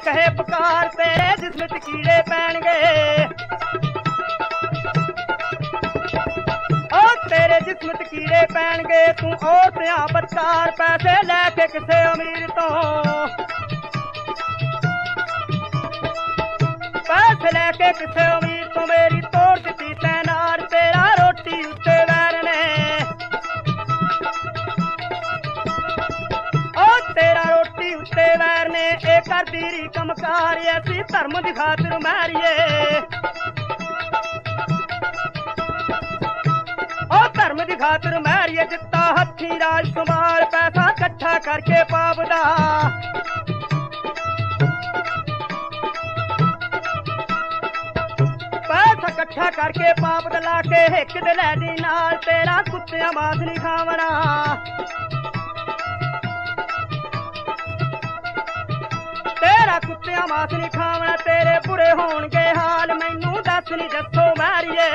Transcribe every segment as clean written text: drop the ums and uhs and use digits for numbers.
कहे पुकार तेरे जिस्म च कीड़े पैणगे तेरे जिस्म च कीड़े पैणगे तू औरतियां बदकार पैसे लैके किसे अमीर तो पैसे लैके किसे अमीर तो मेरी तोड़ दिती तैनार तेरा रोटी उत्ते वैर ने तेरा रोटी उत्ते वैर ने ए कर दीरी कमकार ऐसी धर्म दी खातिर मारिए धर्म दी खातिर मारिए जिता हथी राज संभाल पैसा कट्ठा करके पावदा पैसा कट्ठा करके पावदा लाके हिक दे लै दी नाल तेरा कुत्तियां मास नहीं खावना तेरा कुत्तियां मास नहीं खावना तेरे बुरे होणगे हाल मैनू दस नहीं दसो मारिए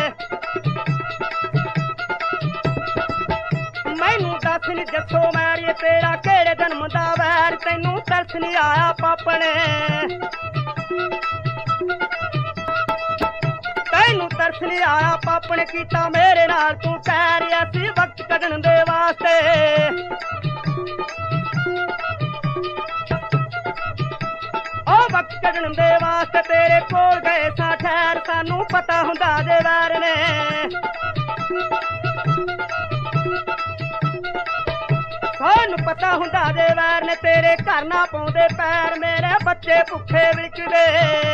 मैनू दस नी दसो मारिए तेरा केड़े जन्म दा वैर तैनू तरस नहीं आया पापने तैनू तरस नहीं आया पापने कीता मेरे नाल तू कैर ऐसी वक्त कढण दे वास्ते ओ वक्त कढण दे वास्ते तेरे कोल गए सा ठहर सानू पता हुंदा जे वैर ने सानू पता हुंदा जे वैर ने तेरे घर ना पाउंदे पैर मेरे बच्चे भुखे विकदे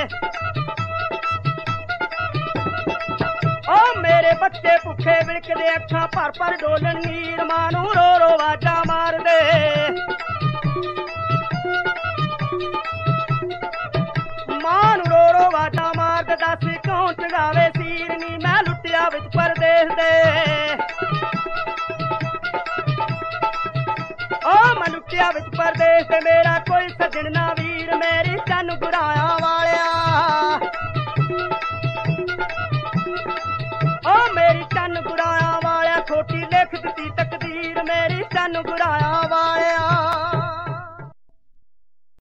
ओ मेरे बच्चे भुखे विकदे अखां भर भर डोलन नीर मानू रो रो वाजा मार दे मानू रो रो वाजा मार दे दस कौन चढ़ावे सीर नी मैं लुटिया विच परदेस दे ओ मैं लुटिया विच परदेस ते मेरा कोई सजन ना वीर मेरी चन गुराया वालिया ओ मेरी चन गुराया वालिया खोटी लिख दिती तकदीर मेरी चन गुराया